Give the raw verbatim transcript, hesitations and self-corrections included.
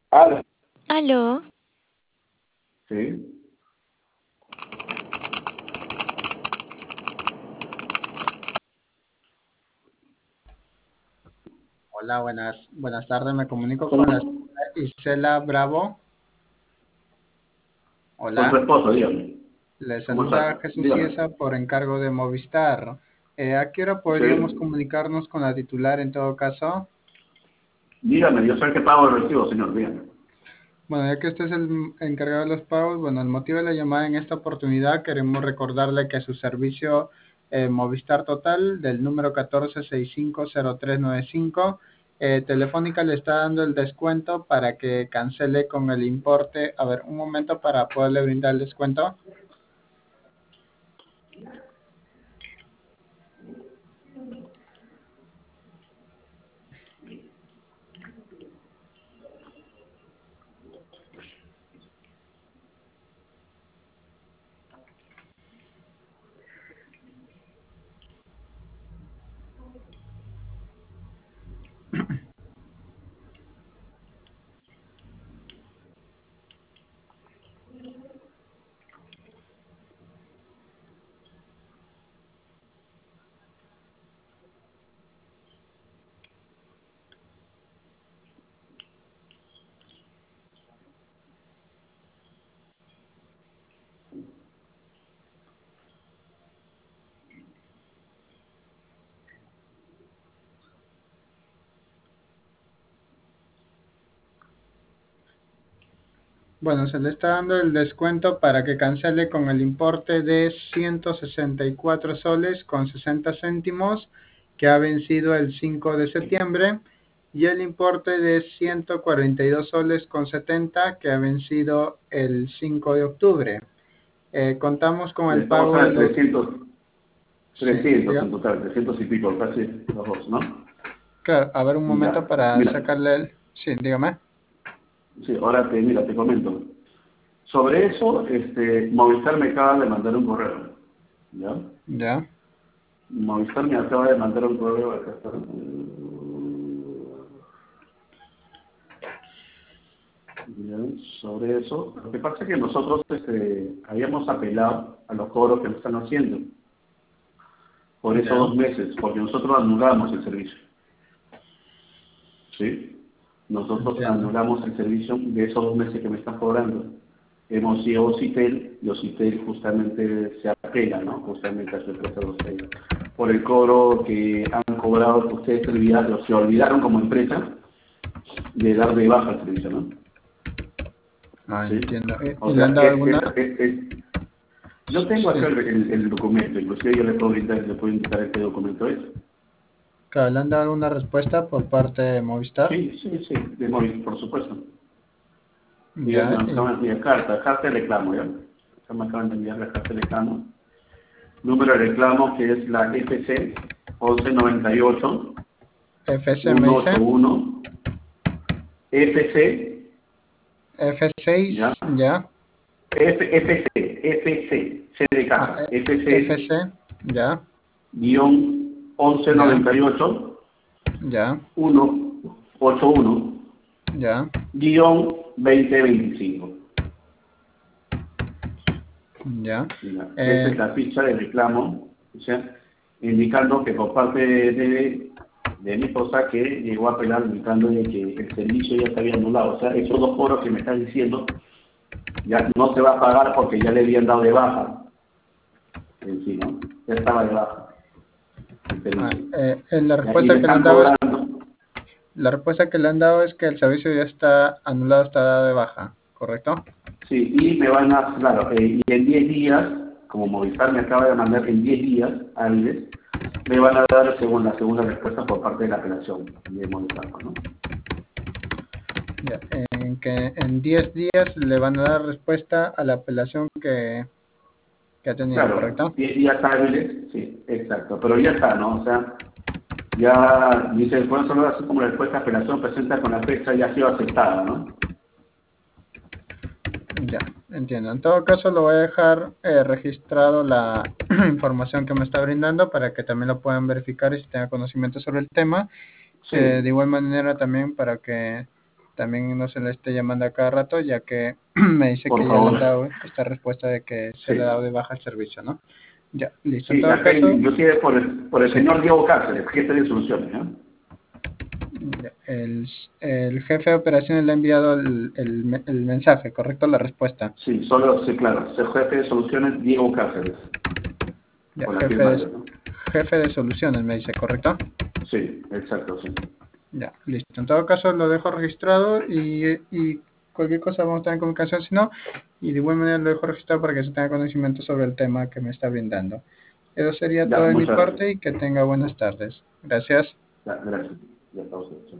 Ah, Aló, sí. Hola, buenas, buenas tardes. Me comunico con la Con, señora Isela Bravo. con su Hola, esposo, dígame. le ¿Cómo está? saluda Jesús Dígame. Ciesa por encargo de Movistar. Eh, ¿a qué hora podríamos Sí. comunicarnos con la titular en todo caso? Dígame, yo soy el que pago el recibo, señor, dígame. Bueno, ya que usted es el encargado de los pagos, bueno, el motivo de la llamada en esta oportunidad, queremos recordarle que su servicio eh, Movistar Total del número catorce sesenta y cinco cero tres noventa y cinco, eh, Telefónica le está dando el descuento para que cancele con el importe. A ver, un momento para poderle brindar el descuento. Bueno, se le está dando el descuento para que cancele con el importe de ciento sesenta y cuatro soles con sesenta céntimos que ha vencido el cinco de septiembre y el importe de ciento cuarenta y dos soles con setenta que ha vencido el cinco de octubre. Eh, contamos con el Estamos pago a de los... trescientos, Sí, trescientos diga. en total, trescientos y pico, casi los dos, ¿no? Claro, a ver un momento Ya, para mira, sacarle el... Sí, dígame. sí, ahora te, mira, te comento. Sobre eso, este, Movistar me acaba de mandar un correo, ¿ya? Ya. Movistar me acaba de mandar un correo, acá está. Bien, sobre eso, lo que pasa es que nosotros este, habíamos apelado a los cobros que nos están haciendo por esos Ya. dos meses, porque nosotros anulamos el servicio, ¿sí? Nosotros Entiendo. anulamos el servicio de esos dos meses que me están cobrando. Hemos ido a Ocitel y Ocitel justamente se apela, ¿no? Justamente a su empresa de Ocitel, por el cobro que han cobrado, que ustedes se olvidaron, se olvidaron como empresa de dar de baja el servicio, ¿no? Ah, ¿Sí? entiendo. ¿Y, y O le sea, han dado es, alguna? es, es, es- yo tengo acá Sí. el, el- el documento, inclusive yo le puedo brindar, le puedo indicar este documento es. Claro, ¿le han dado alguna respuesta por parte de Movistar? Sí, sí, sí, de móvil, por supuesto. Ellos me Ya, acaban y de enviar carta, carta de reclamo, ¿ya? Ya me acaban de enviar la carta de reclamo. Número de reclamo que es la F C once noventa y ocho F C me ciento ochenta y dice, uno F C, F seis, ¿ya? ya, F, FC, FC, C de ah, casa, eh, F C F C, ya, guión once ya, noventa y ocho ya, ciento ochenta y uno ya, guión veinte veinticinco. ya, Mira, esa es eh, la ficha de reclamo, o sea, indicando que por parte de, de mi esposa que llegó a apelar indicando de que el servicio ya se había anulado. O sea, esos dos foros que me están diciendo ya no se va a pagar porque ya le habían dado de baja en sí, ¿no? Ya estaba de baja el ah, servicio. eh, eh, la Ya, y respuesta me que le han están dado es, cobrando. la respuesta que le han dado es que el servicio ya está anulado, está dado de baja, ¿correcto? Sí, y me van a, claro, eh, y en diez días, como Movistar me acaba de mandar en diez días hábiles, me van a dar según la segunda respuesta por parte de la apelación de Movistar, ¿no? Ya, en que en diez días le van a dar respuesta a la apelación que, que ha tenido, Claro, ¿correcto? diez días hábiles, sí, exacto, pero ya está, ¿no? O sea, ya dice, bueno, solo así como la respuesta de apelación presenta con la fecha ya ha sido aceptada, ¿no? Ya, entiendo. En todo caso, lo voy a dejar eh, registrado la información que me está brindando para que también lo puedan verificar y si tenga conocimiento sobre el tema. Eh, de Sí, igual manera también para que también no se le esté llamando a cada rato, ya que me dice Por que ya le han favor. dado esta respuesta de que se le ha Sí. dado de baja el servicio, ¿no? Ya, listo. En Sí, todo acá caso, inclusive por el, por el sí. señor Diego Cáceres, jefe de soluciones, ¿no? El, el jefe de operaciones le ha enviado el, el, el mensaje, ¿correcto? La respuesta. Sí, solo, sí, claro, el jefe de soluciones Diego Cáceres, Ya, con la jefe firma de de, él, ¿no? jefe de soluciones me dice, ¿correcto? Sí, exacto, sí. Ya, listo. En todo caso lo dejo registrado y, y cualquier cosa vamos a estar en comunicación si no, y de igual manera lo dejo registrado para que se tenga conocimiento sobre el tema que me está brindando. Eso sería Ya, todo de mi muchas gracias. parte y que tenga buenas tardes. Gracias. Ya, gracias. Ya, pausa.